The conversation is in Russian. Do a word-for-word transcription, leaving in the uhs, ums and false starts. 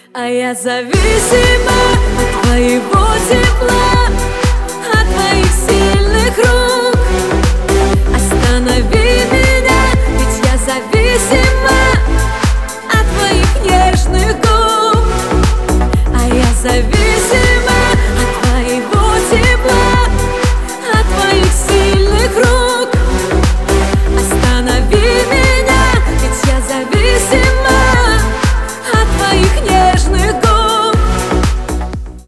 А я зависима от твоего тепла, от твоих сильных рук. Останови меня, ведь я зависима от твоих нежных губ. А я зависима